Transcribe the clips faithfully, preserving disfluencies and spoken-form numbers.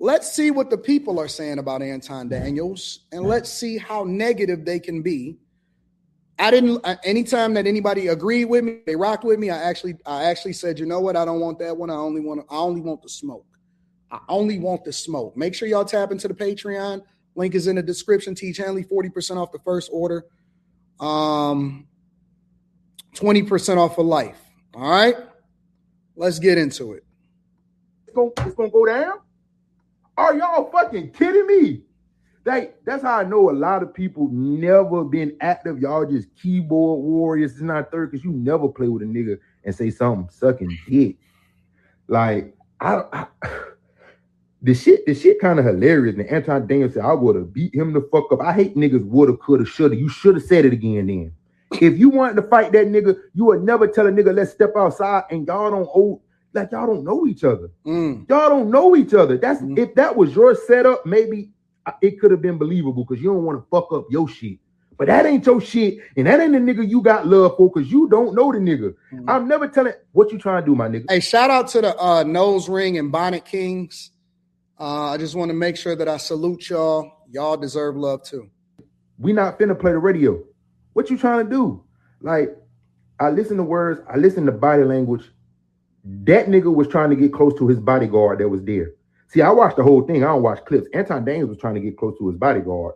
Let's see what the people are saying about Anton Daniels, and let's see how negative they can be. I didn't. Anytime that anybody agreed with me, they rocked with me. I actually, I actually said, you know what? I don't want that one. I only want. I only want the smoke. I only want the smoke. Make sure y'all tap into the Patreon. Link is in the description. Teach Hanley forty percent off the first order. Um, twenty percent off for life. All right, let's get into it. It's gonna, it's gonna go down. Are y'all fucking kidding me? Like, that's how I know a lot of people never been active. Y'all just keyboard warriors. It's not third because you never play with a nigga and say something sucking dick. Like, I, I the shit, the shit kind of hilarious. And Anton Daniels said, I would have beat him the fuck up. I hate niggas woulda, coulda, shoulda. You should have said it again then. If you wanted to fight that nigga, you would never tell a nigga, let's step outside, and y'all don't owe. Like, y'all don't know each other. Mm. Y'all don't know each other. That's mm. If that was your setup, maybe it could have been believable because you don't want to fuck up your shit. But that ain't your shit, and that ain't the nigga you got love for because you don't know the nigga. Mm. I'm never telling what you trying to do, my nigga. Hey, shout out to the uh, Nose Ring and Bonnet Kings. Uh, I just want to make sure that I salute y'all. Y'all deserve love too. We not finna play the radio. What you trying to do? Like, I listen to words. I listen to body language. That nigga was trying to get close to his bodyguard that was there. See, I watched the whole thing. I don't watch clips. Anton Daniels was trying to get close to his bodyguard.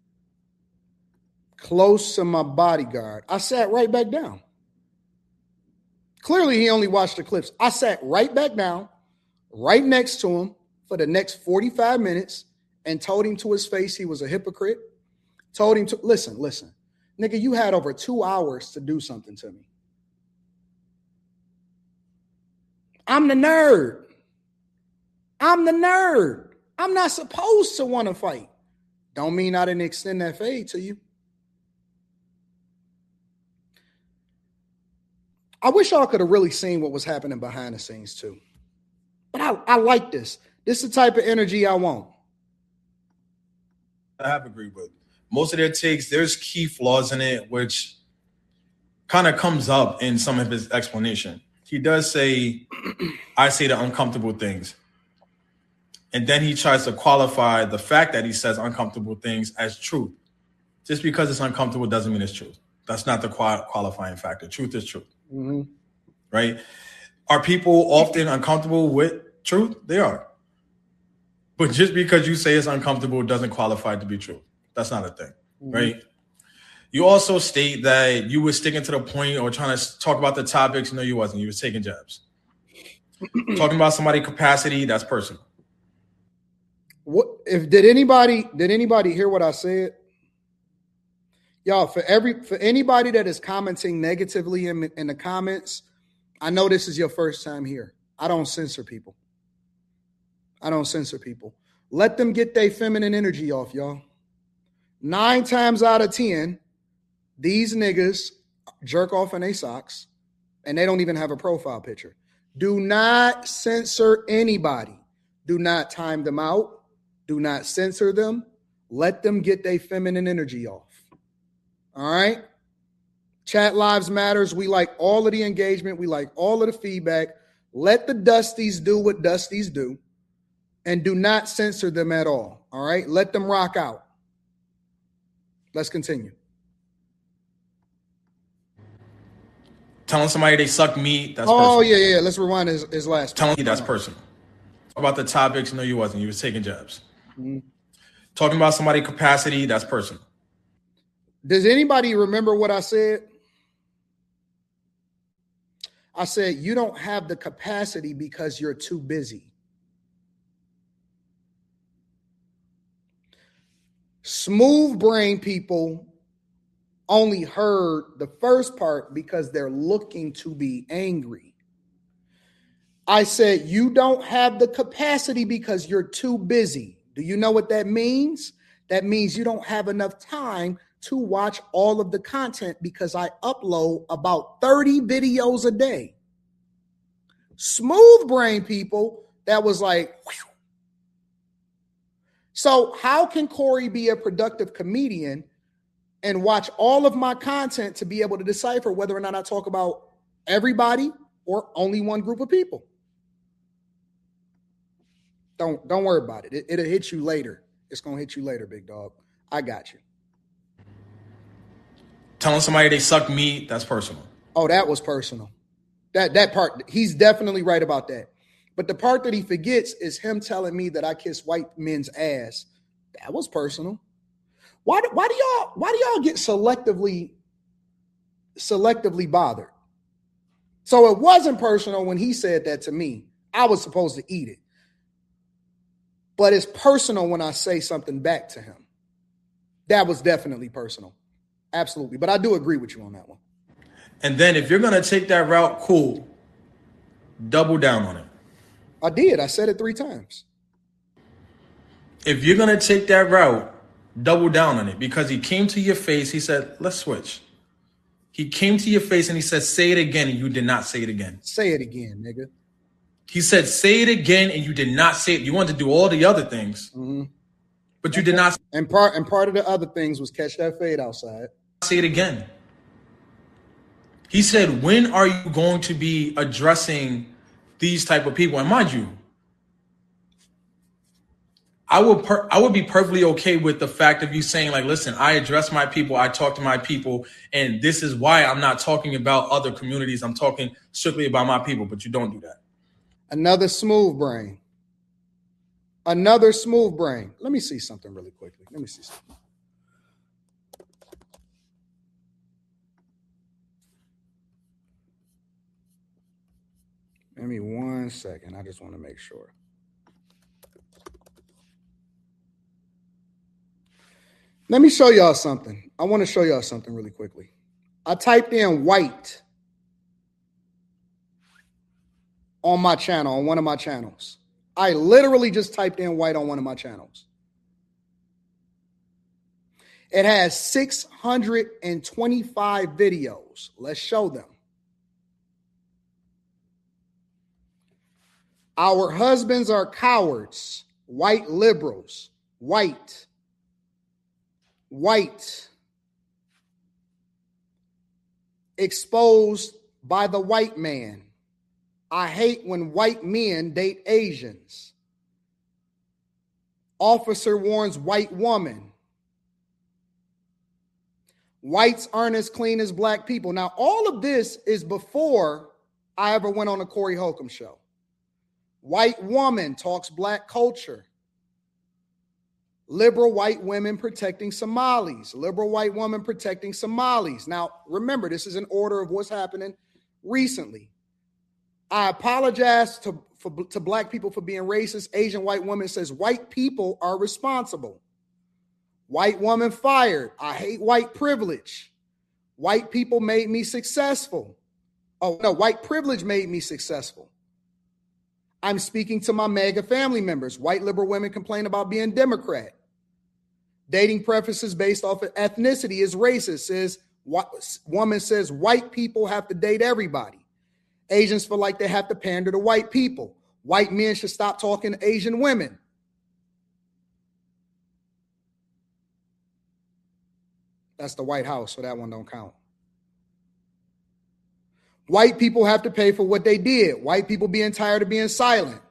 Close to my bodyguard. I sat right back down. Clearly, he only watched the clips. I sat right back down, right next to him for the next forty-five minutes and told him to his face he was a hypocrite. Told him to, listen, listen. Nigga, you had over two hours to do something to me. I'm the nerd. I'm the nerd. I'm not supposed to want to fight. Don't mean I didn't extend that fade to you. I wish y'all could have really seen what was happening behind the scenes too. But I, I like this. This is the type of energy I want. I have agreed with. Most of their takes, there's key flaws in it, which kind of comes up in some of his explanation. He does say, I say the uncomfortable things. And then he tries to qualify the fact that he says uncomfortable things as truth. Just because it's uncomfortable doesn't mean it's truth. That's not the qual- qualifying factor. Truth is truth. Mm-hmm. Right? Are people often uncomfortable with truth? They are. But just because you say it's uncomfortable doesn't qualify to be true. That's not a thing. Mm-hmm. Right? You also state that you were sticking to the point or trying to talk about the topics. No, you wasn't. You were taking jabs. Talking about somebody's capacity, that's personal. What if did anybody did anybody hear what I said? Y'all, for every for anybody that is commenting negatively in, in the comments, I know this is your first time here. I don't censor people. I don't censor people. Let them get their feminine energy off, y'all. Nine times out of ten, these niggas jerk off in their socks, and they don't even have a profile picture. Do not censor anybody. Do not time them out. Do not censor them. Let them get their feminine energy off. All right? Chat Lives Matters. We like all of the engagement. We like all of the feedback. Let the Dusties do what Dusties do, and do not censor them at all. All right? Let them rock out. Let's continue. Telling somebody they suck meat, that's oh, personal. Oh, yeah, yeah. Let's rewind his, his last Telling you that's personal. About the topics, no, you wasn't. You was taking jabs. Mm-hmm. Talking about somebody's capacity, that's personal. Does anybody remember what I said? I said, you don't have the capacity because you're too busy. Smooth brain people only heard the first part because they're looking to be angry. I said, you don't have the capacity because you're too busy. Do you know what that means? That means you don't have enough time to watch all of the content because I upload about thirty videos a day. Smooth brain people, that was like, whew. So how can Corey be a productive comedian and watch all of my content to be able to decipher whether or not I talk about everybody or only one group of people? Don't don't worry about it. it. It'll hit you later. It's gonna hit you later, big dog. I got you. Telling somebody they suck meat, that's personal. Oh, that was personal. That that part, he's definitely right about that. But the part that he forgets is him telling me that I kiss white men's ass. That was personal. Why do, why do y'all why do y'all get selectively selectively bothered? So it wasn't personal when he said that to me. I was supposed to eat it. But it's personal when I say something back to him. That was definitely personal. Absolutely. But I do agree with you on that one. And then if you're going to take that route, cool. Double down on it. I did. I said it three times. If you're going to take that route, double down on it. Because he came to your face. He said, let's switch. He came to your face and he said, say it again. And you did not say it again. Say it again, nigga. He said, say it again. And you did not say it. You wanted to do all the other things. Mm-hmm. But you did not. And part, and part of the other things was catch that fade outside. Say it again. He said, when are you going to be addressing these type of people? And mind you, I would per- I would be perfectly okay with the fact of you saying, like, listen, I address my people, I talk to my people, and this is why I'm not talking about other communities. I'm talking strictly about my people, but you don't do that. Another smooth brain. Another smooth brain. Let me see something really quickly. Let me see something. Give me one second. I just want to make sure. Let me show y'all something. I want to show y'all something really quickly. I typed in white on my channel, on one of my channels. I literally just typed in white on one of my channels. It has six hundred twenty-five videos. Let's show them. Our husbands are cowards. White liberals. White. White. Exposed by the white man. I hate when white men date Asians. Officer warns white woman. Whites aren't as clean as black people. Now, all of this is before I ever went on a Corey Holcomb show. White woman talks black culture. Liberal white women protecting Somalis. Liberal white woman protecting Somalis. Now, remember, this is an order of what's happening recently. I apologize to, for, to black people for being racist. Asian white woman says white people are responsible. White woman fired. I hate white privilege. White people made me successful. Oh, no, white privilege made me successful. I'm speaking to my MAGA family members. White liberal women complain about being Democrat. Dating preferences based off of ethnicity is racist. Says woman says white people have to date everybody. Asians feel like they have to pander to white people. White men should stop talking to Asian women. That's the White House, so that one don't count. White people have to pay for what they did. White people being tired of being silent.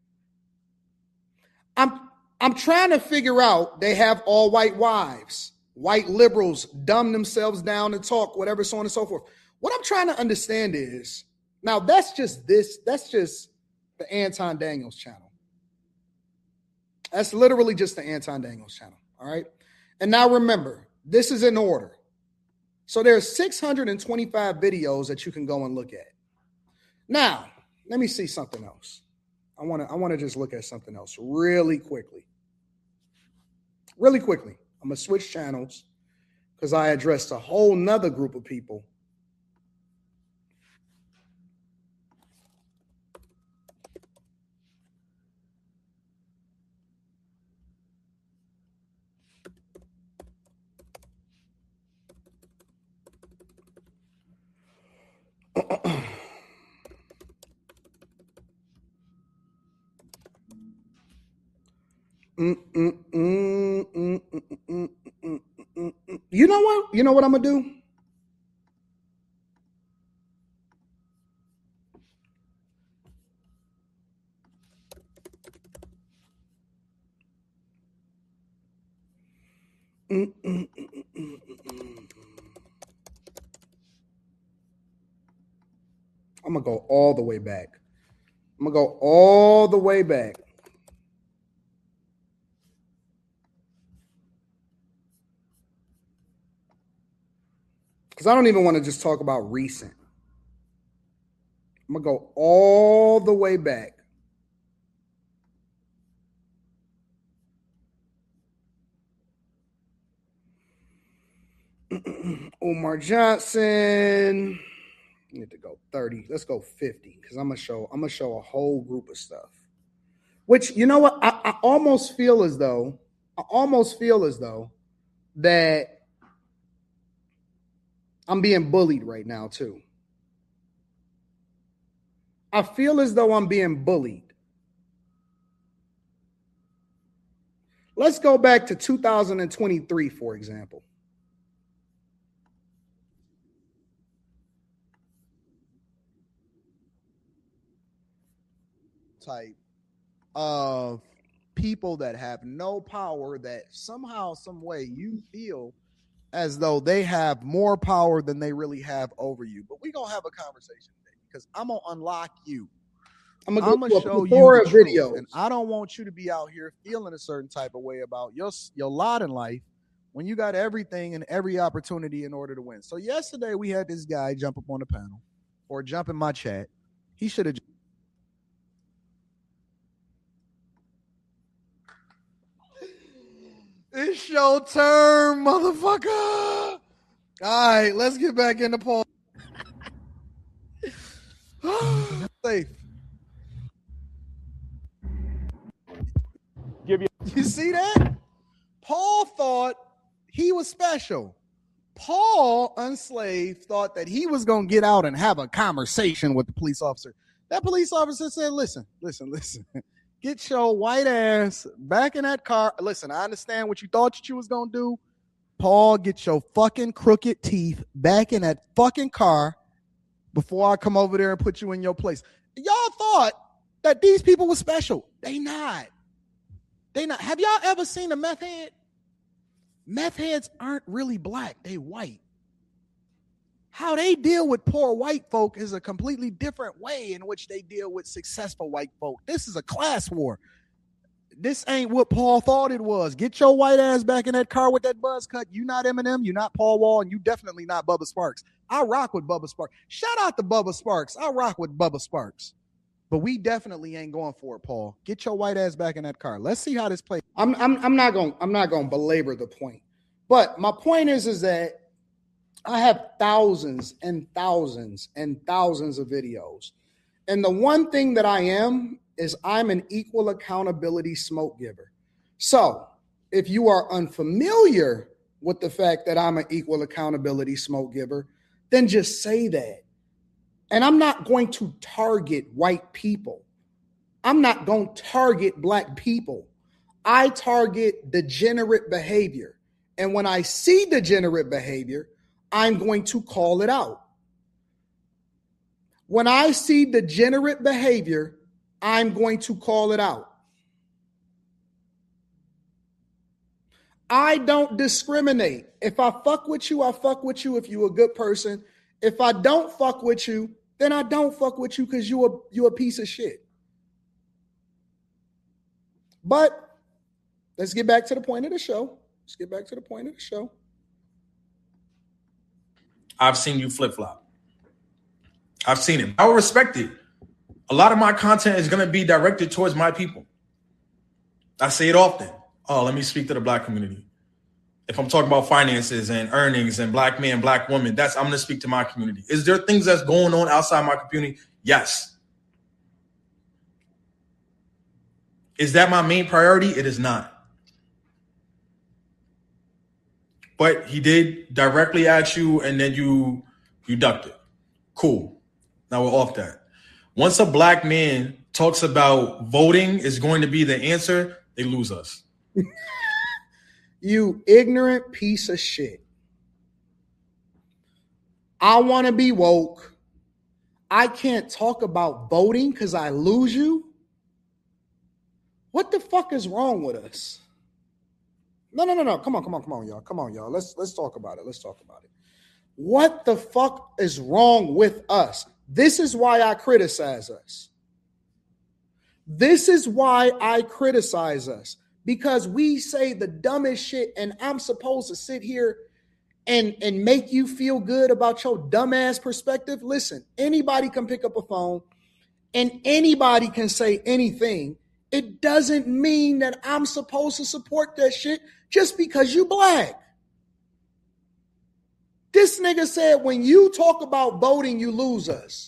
I'm I'm trying to figure out, they have all white wives. White liberals dumb themselves down and talk, whatever, so on and so forth. What I'm trying to understand is, now that's just this, that's just the Anton Daniels channel. That's literally just the Anton Daniels channel, all right? And now remember, this is in order. So there's six hundred twenty-five videos that you can go and look at. Now, let me see something else. I want to I want to just look at something else really quickly. Really quickly. I'm going to switch channels because I addressed a whole nother group of people. Mm, mm, mm, mm, mm, mm, mm, mm, mm. You know what? You know what I'm gonna do? mm, mm, mm, mm, mm. I'm going to go all the way back. I'm going to go all the way back. Because I don't even want to just talk about recent. I'm going to go all the way back. Umar Johnson. I need to go thirty. Let's go fifty because I'm gonna show. I'm gonna show a whole group of stuff. Which, you know what? I, I almost feel as though. I almost feel as though that I'm being bullied right now too. I feel as though I'm being bullied. Let's go back to two thousand twenty-three, for example. Type of people that have no power, that somehow, some way you feel as though they have more power than they really have over you. But we're going to have a conversation today because I'm going to unlock you. I'm going to show you the truth. And I don't want you to be out here feeling a certain type of way about your, your lot in life when you got everything and every opportunity in order to win. So yesterday we had this guy jump up on the panel or jump in my chat. He should have. It's your turn, motherfucker. All right, let's get back in the Paul. Safe. Give you. You see that? Paul thought he was special. Paul, unslaved, thought that he was going to get out and have a conversation with the police officer. That police officer said, listen, listen, listen. Get your white ass back in that car. Listen, I understand what you thought that you was going to do. Paul, get your fucking crooked teeth back in that fucking car before I come over there and put you in your place. Y'all thought that these people were special. They not. They not. Have y'all ever seen a meth head? Meth heads aren't really black. They white. How they deal with poor white folk is a completely different way in which they deal with successful white folk. This is a class war. This ain't what Paul thought it was. Get your white ass back in that car with that buzz cut. You not Eminem, you not Paul Wall, and you definitely not Bubba Sparks. I rock with Bubba Sparks. Shout out to Bubba Sparks. I rock with Bubba Sparks. But we definitely ain't going for it, Paul. Get your white ass back in that car. Let's see how this plays. I'm I'm I'm not going I'm not going to belabor the point. But my point is is that I have thousands and thousands and thousands of videos. And the one thing that I am is I'm an equal accountability smoke giver. So if you are unfamiliar with the fact that I'm an equal accountability smoke giver, then just say that. And I'm not going to target white people. I'm not going to target black people. I target degenerate behavior. And when I see degenerate behavior, I'm going to call it out. When I see degenerate behavior, I'm going to call it out. I don't discriminate. If I fuck with you, I fuck with you if you're a good person. If I don't fuck with you, then I don't fuck with you because you a you a piece of shit. But let's get back to the point of the show. Let's get back to the point of the show. I've seen you flip-flop. I've seen it. I will respect it. A lot of my content is going to be directed towards my people. I say it often. Oh, let me speak to the black community. If I'm talking about finances and earnings and black men, black women, that's I'm going to speak to my community. Is there things that's going on outside my community? Yes. Is that my main priority? It is not. But he did directly at you and then you you ducked it. Cool. Now we're off that. Once a black man talks about voting is going to be the answer, they lose us. You ignorant piece of shit. I want to be woke. I can't talk about voting because I lose you. What the fuck is wrong with us? No, no, no, no. Come on, come on, come on, y'all. Come on, y'all. Let's let's talk about it. Let's talk about it. What the fuck is wrong with us? This is why I criticize us. This is why I criticize us. Because we say the dumbest shit, and I'm supposed to sit here and, and make you feel good about your dumbass perspective. Listen, anybody can pick up a phone and anybody can say anything. It doesn't mean that I'm supposed to support that shit just because you black. This nigga said when you talk about voting, you lose us.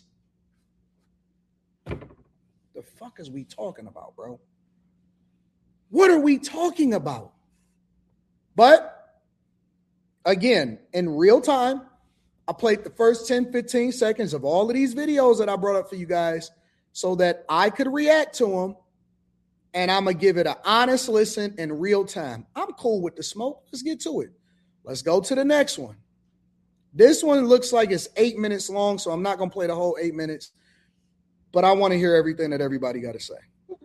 The fuck is we talking about, bro? What are we talking about? But again, in real time, I played the first ten, fifteen seconds of all of these videos that I brought up for you guys so that I could react to them. And I'm going to give it an honest listen in real time. I'm cool with the smoke. Let's get to it. Let's go to the next one. This one looks like it's eight minutes long, so I'm not going to play the whole eight minutes. But I want to hear everything that everybody got to say.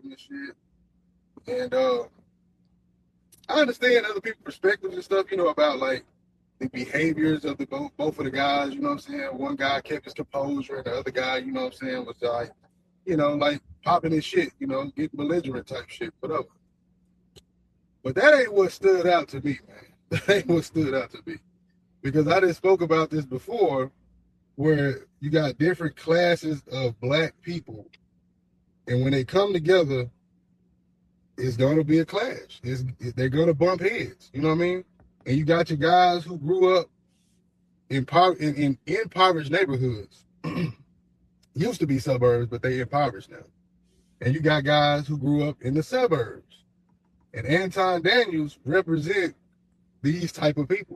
And uh, I understand other people's perspectives and stuff, you know, about like the behaviors of the both, both of the guys, you know what I'm saying? One guy kept his composure, and the other guy, you know what I'm saying, was like, you know, like popping his shit, you know, getting belligerent type shit, whatever. But that ain't what stood out to me, man. That ain't what stood out to me. Because I done spoke about this before, where you got different classes of black people, and when they come together, it's going to be a clash. It's, they're going to bump heads, you know what I mean? And you got your guys who grew up in, in, in impoverished neighborhoods. Used to be suburbs, but they impoverished now. And you got guys who grew up in the suburbs. And Anton Daniels represent these type of people.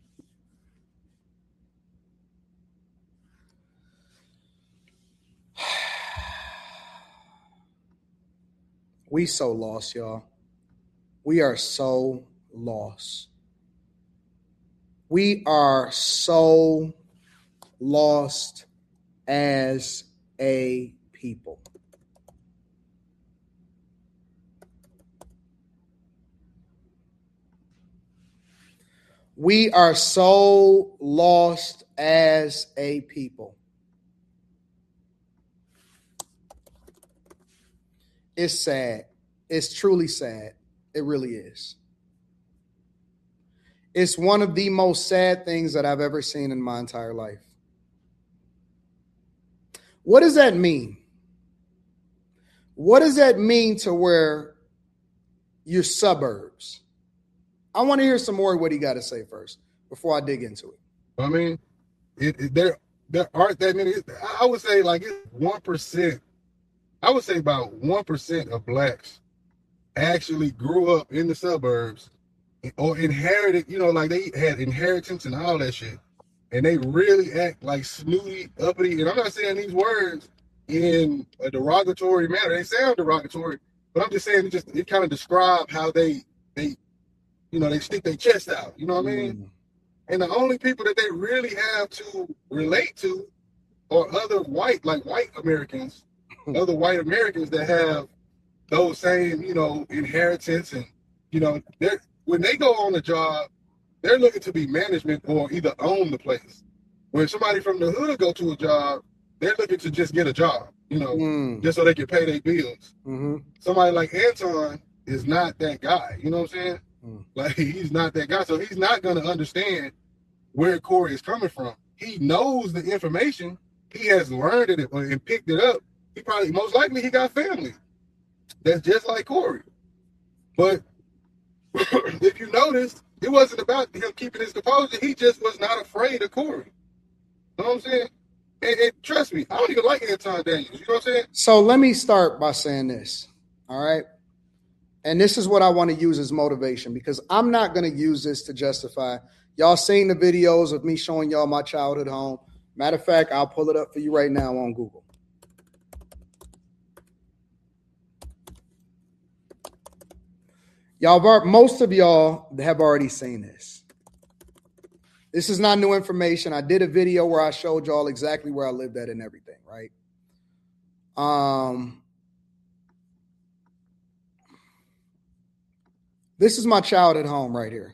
We so lost, y'all. We are so lost. We are so lost as a people. We are so lost as a people. It's sad. It's truly sad. It really is. It's one of the most sad things that I've ever seen in my entire life. What does that mean? What does that mean to where you're suburbs? I want to hear some more of what he got to say first before I dig into it. I mean, it, it, there there aren't that many. I would say like it's one percent. I would say about one percent of blacks actually grew up in the suburbs or inherited, you know, like they had inheritance and all that shit. And they really act like snooty, uppity. And I'm not saying these words in a derogatory manner. They sound derogatory, but I'm just saying it just it kind of describe how they they you know they stick their chest out. You know what I mean? Mm. And the only people that they really have to relate to are other white, like white Americans, other white Americans that have those same, you know, inheritance. And, you know, they're when they go on a job, they're looking to be management or either own the place. When somebody from the hood go to a job, they're looking to just get a job, you know, mm. just so they can pay their bills. Mm-hmm. Somebody like Anton is not that guy, you know what I'm saying? Mm. Like, he's not that guy. So he's not going to understand where Corey is coming from. He knows the information. He has learned it and picked it up. He probably, most likely, he got family that's just like Corey. But if you notice, it wasn't about him keeping his composure. He just was not afraid of Corey. You know what I'm saying? And, and trust me, I don't even like Anton Daniels. You know what I'm saying? So let me start by saying this, all right? And this is what I want to use as motivation, because I'm not going to use this to justify. Y'all seen the videos of me showing y'all my childhood home. Matter of fact, I'll pull it up for you right now on Google. Y'all, most of y'all have already seen this. This is not new information. I did a video where I showed y'all exactly where I lived at and everything, right? Um, This is my child at home right here.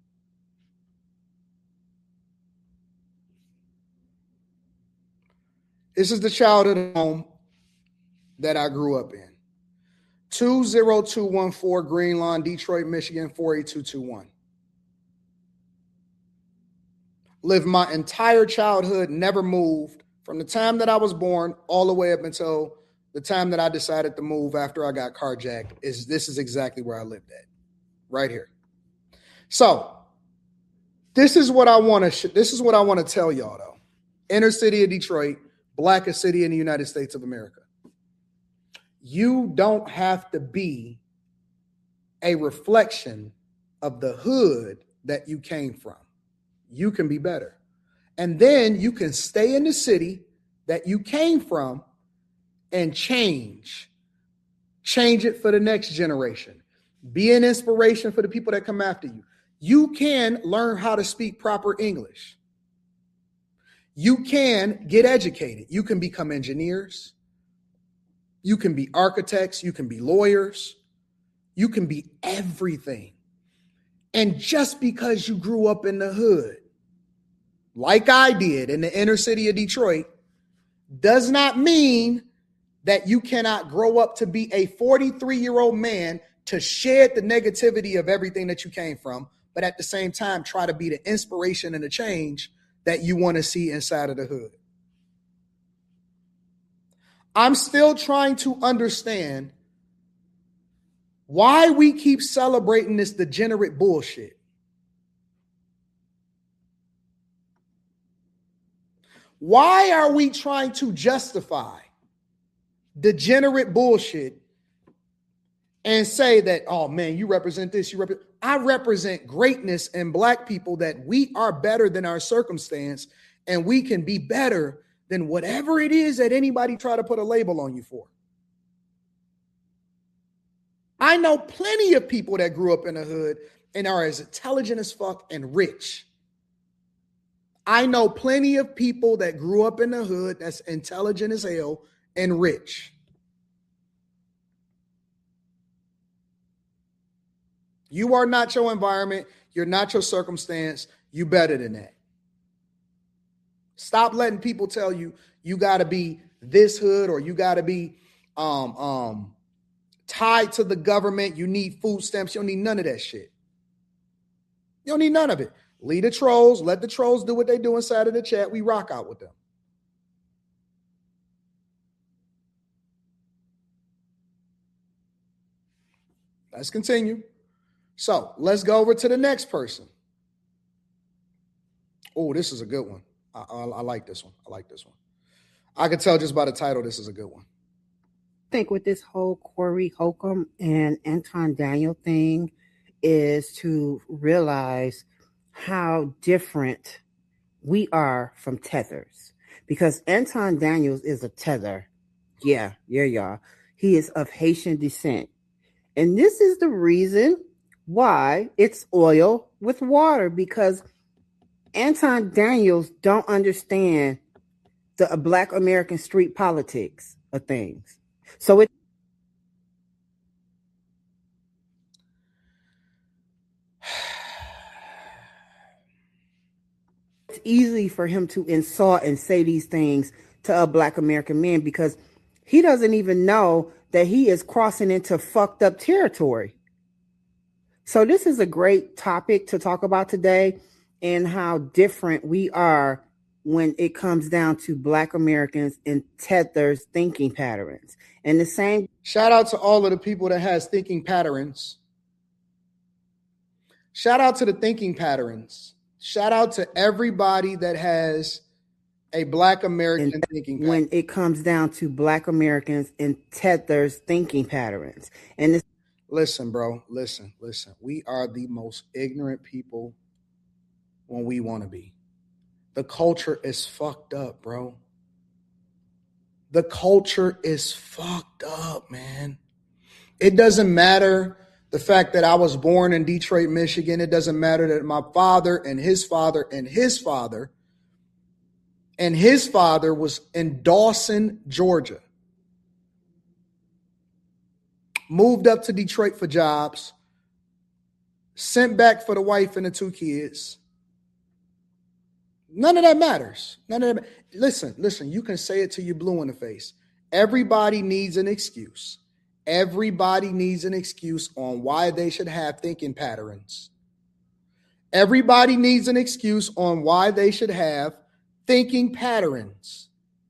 This is the childhood home that I grew up in. two zero two one four Green Lawn, Detroit, Michigan, four eight two two one. Lived my entire childhood, never moved from the time that I was born all the way up until the time that I decided to move after I got carjacked. Is this is exactly where I lived at, right here. So this is what I want to. Sh- this is what I want to tell y'all though. Inner city of Detroit, blackest city in the United States of America. You don't have to be a reflection of the hood that you came from. You can be better. And then you can stay in the city that you came from and change. Change it for the next generation. Be an inspiration for the people that come after you. You can learn how to speak proper English. You can get educated. You can become engineers. You can be architects. You can be lawyers. You can be everything. And just because you grew up in the hood, like I did in the inner city of Detroit, does not mean that you cannot grow up to be a forty-three-year-old man to shed the negativity of everything that you came from, but at the same time, try to be the inspiration and the change that you want to see inside of the hood. I'm still trying to understand why we keep celebrating this degenerate bullshit. Why are we trying to justify degenerate bullshit and say that, oh man, you represent this, you represent. I represent greatness in black people, that we are better than our circumstance and we can be better than whatever it is that anybody try to put a label on you for. I know plenty of people that grew up in the hood and are as intelligent as fuck and rich. I know plenty of people that grew up in the hood that's intelligent as hell and rich. You are not your environment. You're not your circumstance. You better than that. Stop letting people tell you you got to be this hood or you got to be um, um, tied to the government. You need food stamps. You don't need none of that shit. You don't need none of it. Lead the trolls. Let the trolls do what they do inside of the chat. We rock out with them. Let's continue. So let's go over to the next person. Oh, this is a good one. I, I, I like this one. I like this one. I can tell just by the title, this is a good one. I think with this whole Corey Holcomb and Anton Daniel thing is to realize how different we are from Tethers. Because Anton Daniels is a Tether. Yeah, yeah, y'all. He is of Haitian descent. And this is the reason why it's oil with water, because Anton Daniels don't understand the uh, Black American street politics of things. So it it's easy for him to insult and say these things to a Black American man because he doesn't even know that he is crossing into fucked up territory. So this is a great topic to talk about today, and how different we are when it comes down to Black Americans and Tether's thinking patterns. And the same. Shout out to all of the people that has thinking patterns. Shout out to the thinking patterns. Shout out to everybody that has a Black American and thinking pattern. When it comes down to Black Americans and Tether's thinking patterns. And this. Listen, bro, listen, listen. We are the most ignorant people when we want to be. The culture is fucked up, bro. The culture is fucked up, man. It doesn't matter the fact that I was born in Detroit, Michigan. It doesn't matter that my father and his father and his father and his father was in Dawson, Georgia. Moved up to Detroit for jobs, sent back for the wife and the two kids. None of that matters. None of that. Listen, listen, you can say it till you're blue in the face. Everybody needs an excuse. Everybody needs an excuse on why they should have thinking patterns. Everybody needs an excuse on why they should have thinking patterns.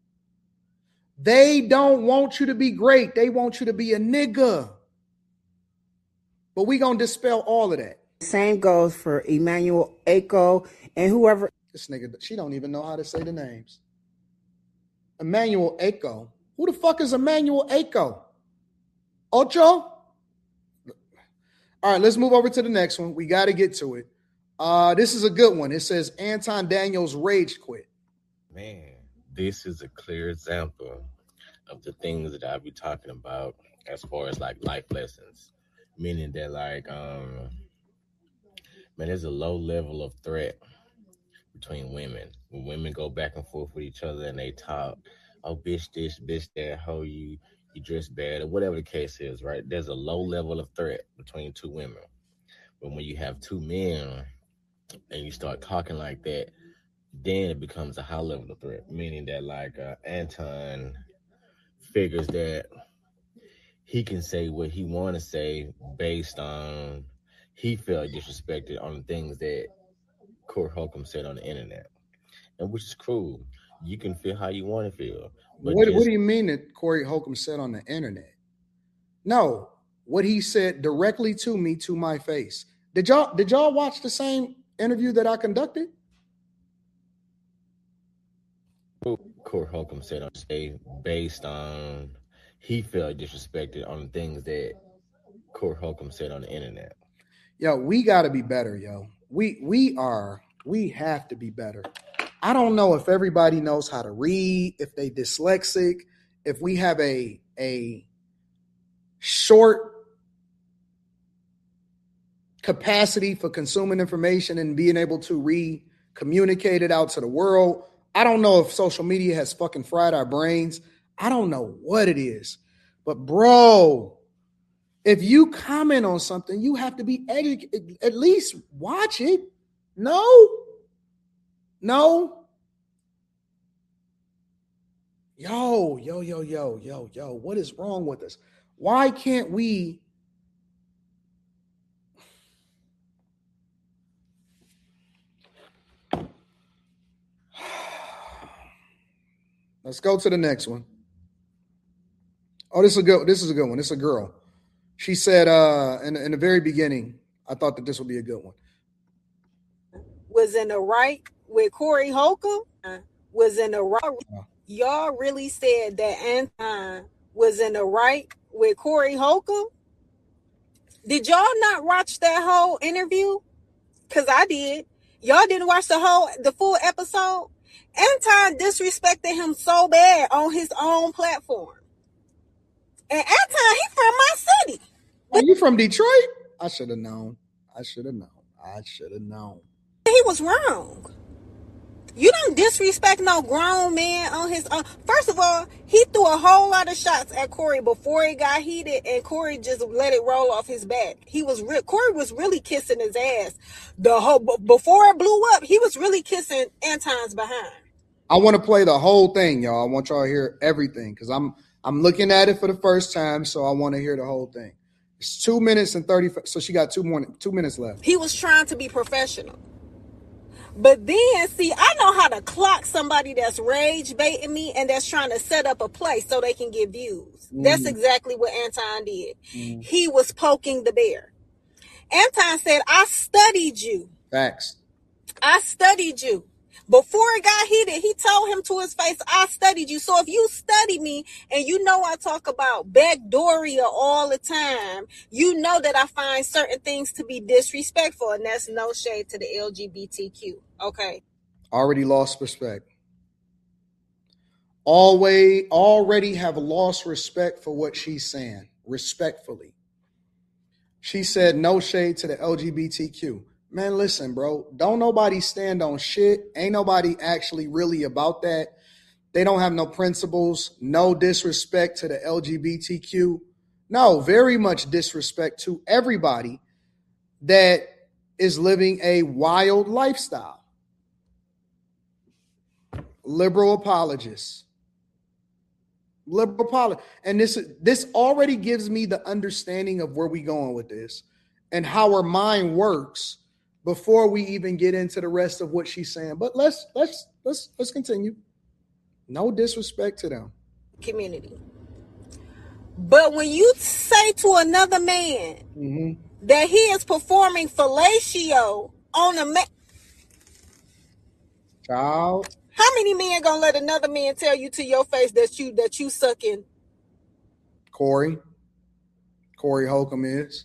They don't want you to be great. They want you to be a nigga. But we're going to dispel all of that. Same goes for Emmanuel Aiko and whoever. This nigga, she don't even know how to say the names. Emmanuel Aiko. Who the fuck is Emmanuel Aiko? Ocho? All right, let's move over to the next one. We got to get to it. Uh, this is a good one. It says Anton Daniels rage quit. Man, this is a clear example of the things that I be talking about as far as like life lessons. Meaning that like, um, man, there's a low level of threat between women. When women go back and forth with each other and they talk, oh, bitch this, bitch that, how you, you dress bad, or whatever the case is, right? There's a low level of threat between two women. But when you have two men and you start talking like that, then it becomes a high level of threat, meaning that like uh, Anton figures that he can say what he want to say based on he felt disrespected on the things that Corey Holcomb said on the internet, and which is cruel. You can feel how you want to feel. But what, just, what do you mean that Corey Holcomb said on the internet? No, what he said directly to me, to my face. Did y'all did y'all watch the same interview that I conducted? Corey Holcomb said on say based on he felt disrespected on the things that Corey Holcomb said on the internet. Yo, we got to be better, yo. We we are we have to be better. I don't know if everybody knows how to read, if they dyslexic, if we have a a short capacity for consuming information and being able to re-communicate it out to the world. I don't know if social media has fucking fried our brains. I don't know what it is. But bro, if you comment on something, you have to be educated. At least watch it. No. No. Yo, yo, yo, yo, yo, yo. What is wrong with us? Why can't we? Let's go to the next one. Oh, this is a good. This is a good one. This is a girl. She said, uh, in, in the very beginning, I thought that this would be a good one. Was in the right with Corey Holcomb. Was in the right. Oh. Y'all really said that Anton was in the right with Corey Holcomb. Did y'all not watch that whole interview? Cause I did. Y'all didn't watch the whole, the full episode. Anton disrespected him so bad on his own platform. And Anton, he from my city. Are you from Detroit? I should have known. I should have known. I should have known. He was wrong. You don't disrespect no grown man on his own. First of all, he threw a whole lot of shots at Corey before it got heated, and Corey just let it roll off his back. He was re- Corey was really kissing his ass. The whole before it blew up, he was really kissing Anton's behind. I want to play the whole thing, y'all. I want y'all to hear everything because I'm I'm looking at it for the first time, so I want to hear the whole thing. It's two minutes and thirty. So she got two more two minutes left. He was trying to be professional. But then, see, I know how to clock somebody that's rage baiting me and that's trying to set up a play so they can get views. Mm. That's exactly what Anton did. Mm. He was poking the bear. Anton said, I studied you. Facts. I studied you. Before it got heated, he told him to his face, I studied you. So if you study me and you know I talk about backdooria all the time, you know that I find certain things to be disrespectful, and that's no shade to the L G B T Q. Okay. Already lost respect. Always, already have lost respect for what she's saying, respectfully. She said no shade to the L G B T Q. Man, listen, bro, don't nobody stand on shit. Ain't nobody actually really about that. They don't have no principles, no disrespect to the L G B T Q. No, very much disrespect to everybody that is living a wild lifestyle. Liberal apologists. Liberal apologists. And this, this already gives me the understanding of where we're going with this and how her mind works before we even get into the rest of what she's saying. But let's let's let's let's continue. No disrespect to them. Community. But when you say to another man Mm-hmm. that he is performing fellatio on a man, Child. how many men gonna let another man tell you to your face that you that you sucking? Corey. Corey Holcomb is.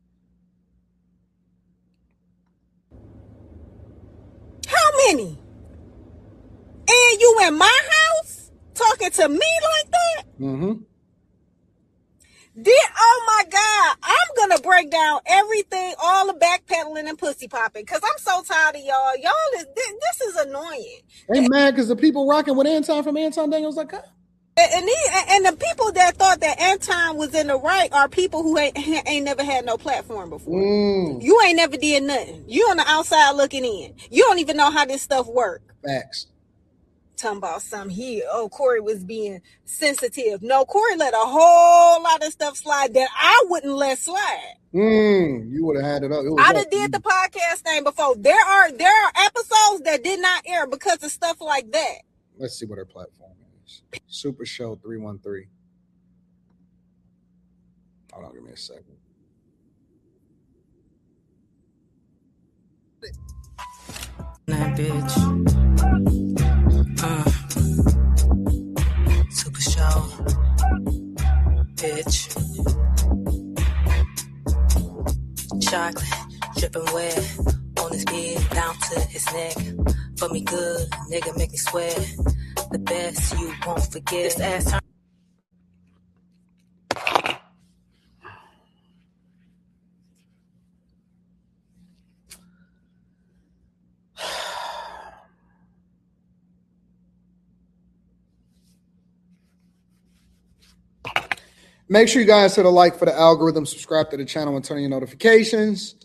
How many? And you in my house talking to me like that? Mm-hmm. Did oh my God, I'm gonna break down everything, all the backpedaling and pussy popping, because I'm so tired of y'all. Y'all is this, this is annoying. They mad because the people rocking with Anton from Anton Daniels dot com. And, and, he, and the people that thought that Anton was in the right are people who ain't, ain't never had no platform before. Mm. You ain't never did nothing. You on the outside looking in. You don't even know how this stuff work. Facts. Talking about something here. Oh, Corey was being sensitive. No, Corey let a whole lot of stuff slide that I wouldn't let slide. Mm. You would have had it up. It was I up done to did you. the podcast thing before. There are there are episodes that did not air because of stuff like that. Let's see what her platform is. Super Show three one three. Hold on, give me a second. That bitch. Uh. Super Show. Bitch. Chocolate dripping wet on his beard down to his neck. For me good, nigga make me sweat. The best you won't forget. This ass turn. Make sure you guys hit a like for the algorithm, subscribe to the channel, and turn on your notifications.